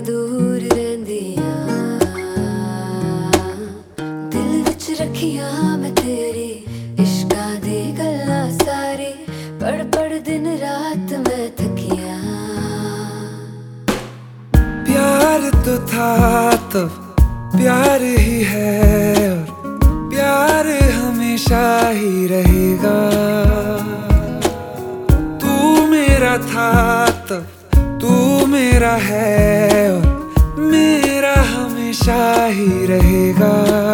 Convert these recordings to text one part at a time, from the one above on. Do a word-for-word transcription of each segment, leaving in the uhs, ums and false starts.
दूर रहिंदियां, दिल विच रखियां मैं तेरी इश्कां दी गल्लां सारी, पढ़ पढ़ दिन रात मैं थकियां। प्यार तो था तो प्यार ही है और प्यार हमेशा ही रहेगा। तू मेरा था तो तू मेरा है और मेरा हमेशा ही रहेगा।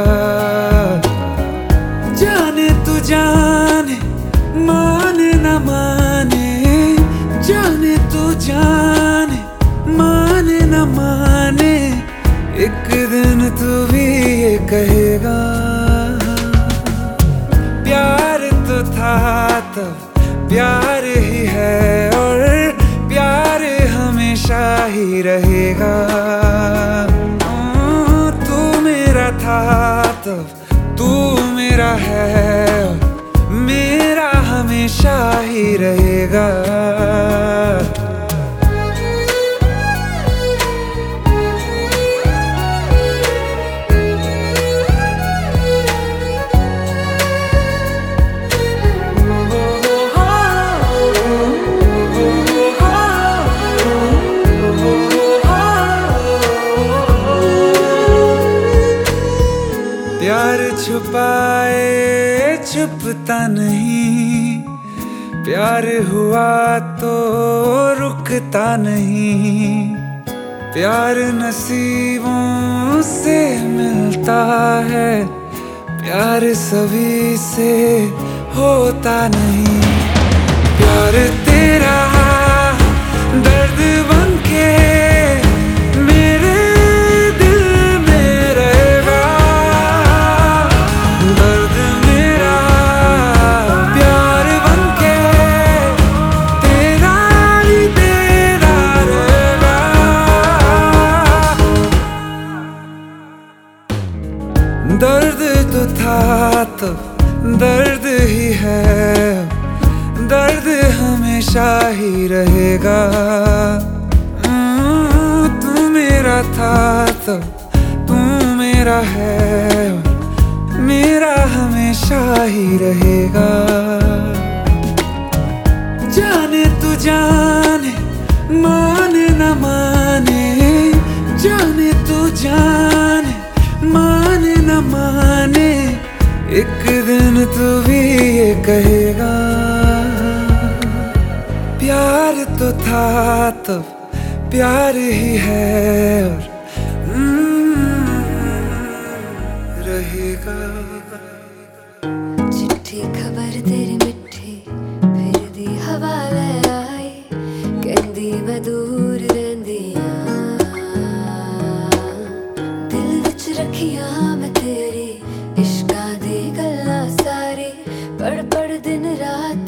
जाने तू जाने माने न माने, जाने तू जाने माने न माने, एक दिन तू भी ये कहेगा। प्यार तो था तो प्यार ही है और प्यार हमेशा ही रहेगा। तू मेरा था तो तू मेरा है और मेरा हमेशा ही रहेगा। प्यार छुपाए छुपता नहीं, प्यार हुआ तो रुकता नहीं। प्यार नसीबों से मिलता है, प्यार सभी से होता नहीं। प्यार तेरा दर्द बनके मेरे दिल में रहेगा। दर्द मेरा प्यार बनके तेरा ही तेरा रहेगा। दर्द तो था तो दर्द ही है, दर्द हमेशा ही रहेगा। तू मेरा था तो तू मेरा है, मेरा हमेशा ही रहेगा। जाने तू जाने माने न माने, जाने तू जाने माने न माने, एक दिन तू भी ये कहेगा। प्यार तो था तो प्यार ही है और रहेगा। चिट्ठी खबर तेरी मिठी फिर दी हवा ले आई, कहंदी मैं दूर रहिंदियां, दिल विच रखियां मैं तेरी इश्कां दी गल्लां सारी, पढ़ पढ़ दिन रात